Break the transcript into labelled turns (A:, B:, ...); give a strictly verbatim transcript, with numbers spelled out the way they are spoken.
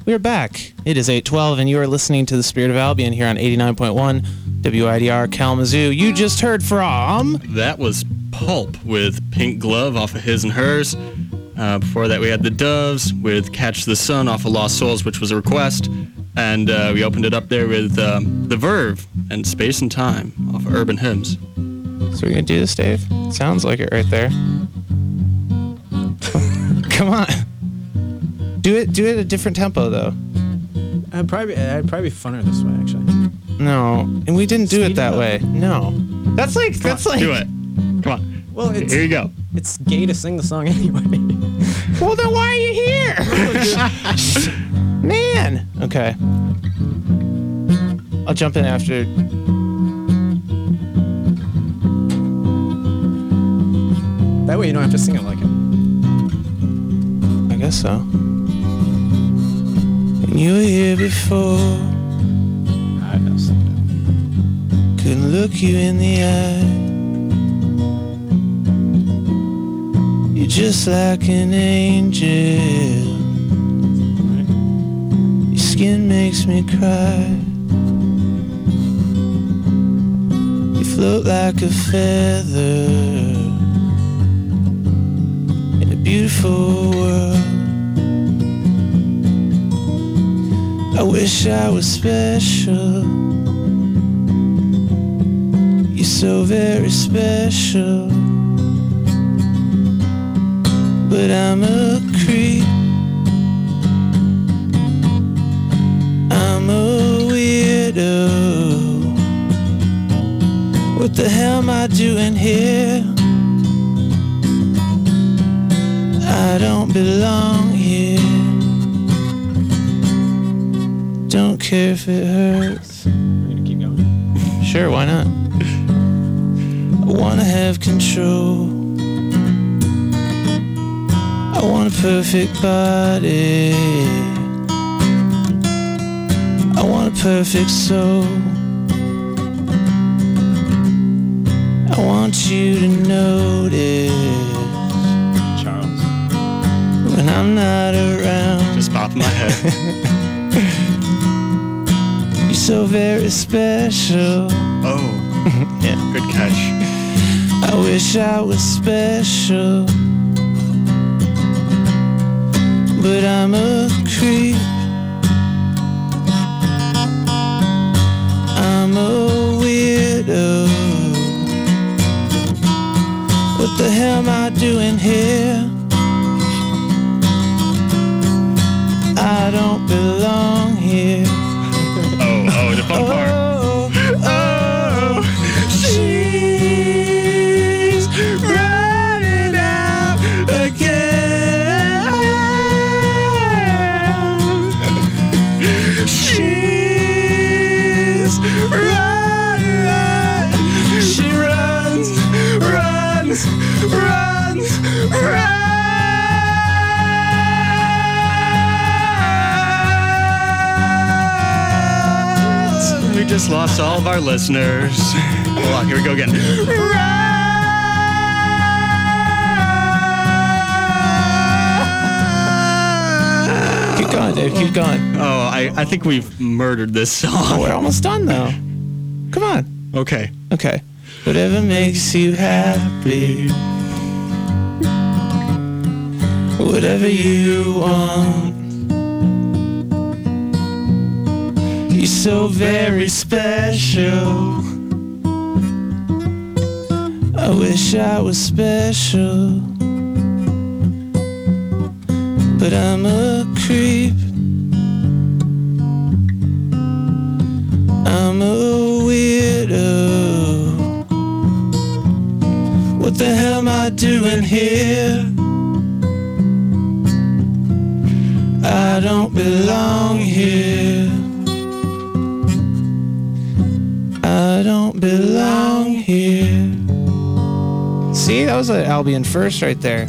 A: we're back. It is eight twelve, and you are listening to The Spirit of Albion here on eighty-nine point one W I D R Kalamazoo. You just heard from...
B: That was Pulp with Pink Glove off of His and Hers. Uh, before that, we had The Doves with Catch the Sun off of Lost Souls, which was a request. And uh, we opened it up there with um, The Verve and Space and Time off of Urban Hymns.
A: So we're going to do this, Dave? Sounds like it right there. Come on. Do it Do it at a different tempo, though.
C: I'd probably, I'd probably be funner this way, actually.
A: No, and we didn't do it that way. No. That's like,
B: Come
A: that's
B: on,
A: like...
B: do it. Come on.
C: Well, it's,
B: here you go.
C: It's gay to sing the song anyway.
A: Well, then why are you here? Man. Okay. I'll jump in after.
C: That way you don't have to sing it like it.
A: I guess so. And you were here before.
C: I know something.
A: Couldn't look you in the eye. You're just like an angel. Your skin makes me cry. You float like a feather in a beautiful world. I wish I was special. You're so very special. But I'm a creep. I'm a weirdo. What the hell am I doing here? I don't belong here. Don't care if it hurts.
C: We're gonna keep going.
A: Sure, why not? I wanna have control. I want a perfect body. I want a perfect soul. I want you to notice
C: Charles.
A: when I'm not around.
B: Just popping my head.
A: You're so very special.
B: Oh,
A: Yeah.
B: good catch.
A: I wish I was special. But I'm a creep. I'm a weirdo. What the hell am I doing here? I don't belong here.
B: Oh, oh, the fun part.
A: Oh, oh, she's running out again. She's running. She runs, runs, runs, runs.
B: We just lost all of our listeners. Hold on, here we go again.
A: Keep going, Dave. Keep going.
B: Oh, I, I think we've murdered this song.
A: We're almost done, though. Come on.
B: Okay.
A: Okay. Whatever makes you happy. Whatever you want. You're so very special. I wish I was special. But I'm a creep. I'm a weirdo. What the hell am I doing here? I don't belong here. I don't belong here. See, that was an Albion first right there.